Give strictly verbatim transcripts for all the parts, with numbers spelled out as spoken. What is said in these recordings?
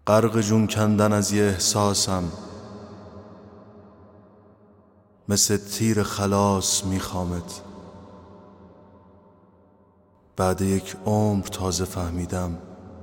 غرق جون کندن از یه احساسم، مثل تیر خلاص میخوامت. بعد یک عمر تازه فهمیدم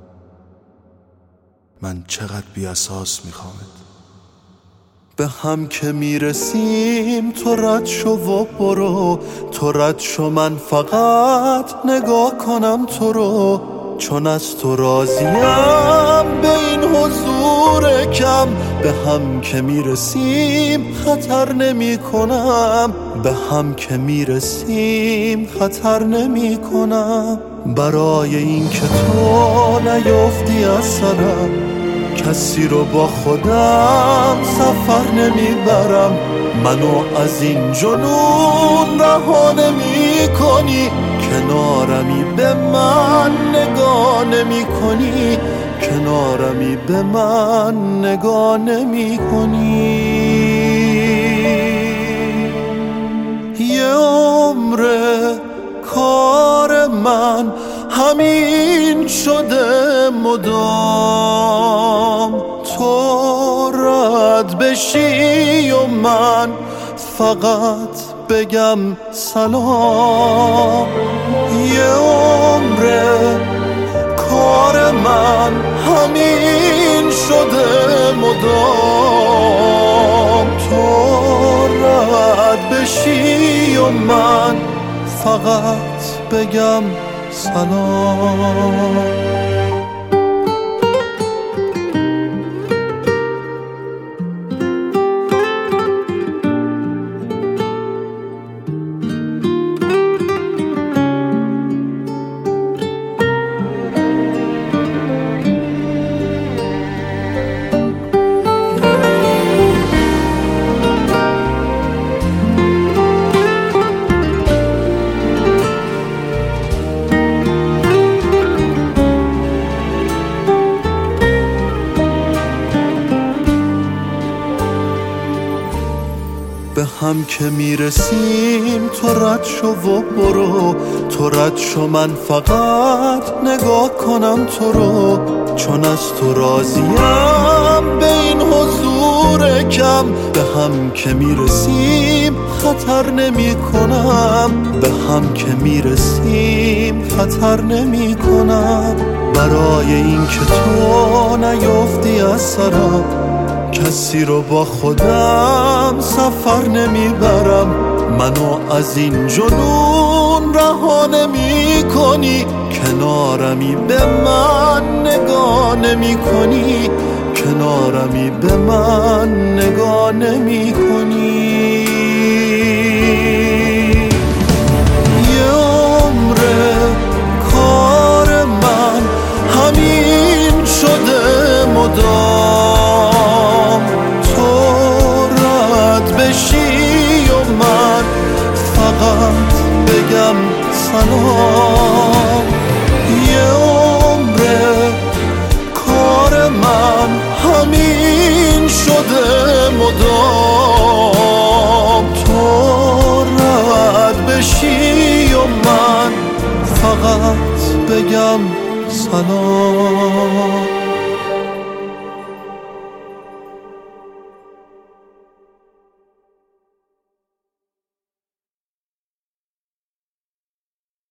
من چقدر بی اساس میخوامت. به هم که میرسیم تو رد شو و برو، تو رد شو من فقط نگاه کنم تو رو، چون از تو راضیم به این حضور کم. به هم که میرسیم خطر نمی کنم، به هم که میرسیم خطر نمی کنم. برای این که تو نیفتی از سرم، کسی رو با خودم سفر نمیبرم. منو از این جنون رها نمی کنی، کنارمی به من نگاه نمی کنی، کنارمی به من نگاه نمی کنی. یه عمر کار من همین شده مدام، تو رد بشی و من فقط بگم سلام. یه عمر کار من همین شده مدام، تو رد بشی و من فقط بگم سلام. به هم که میرسیم تو رد شو و برو، تو رد شو من فقط نگاه کنم تو رو، چون از تو راضیم به این حضور کم. به هم که میرسیم خطر نمی کنم، به هم که میرسیم خطر نمی کنم. برای این که تو نیفتی از سرم، کسی رو با خودم سفر نمیبرم. منو از این جنون رها نمی کنی، کنارمی به من نگاه نمی کنی، کنارمی به من نگاه نمی کنی. یه عمر کار من همین شده مدام، بشی و من فقط بگم سلام. یه عمر کار من همین شده مدام، تو رد بشی و من فقط بگم سلام.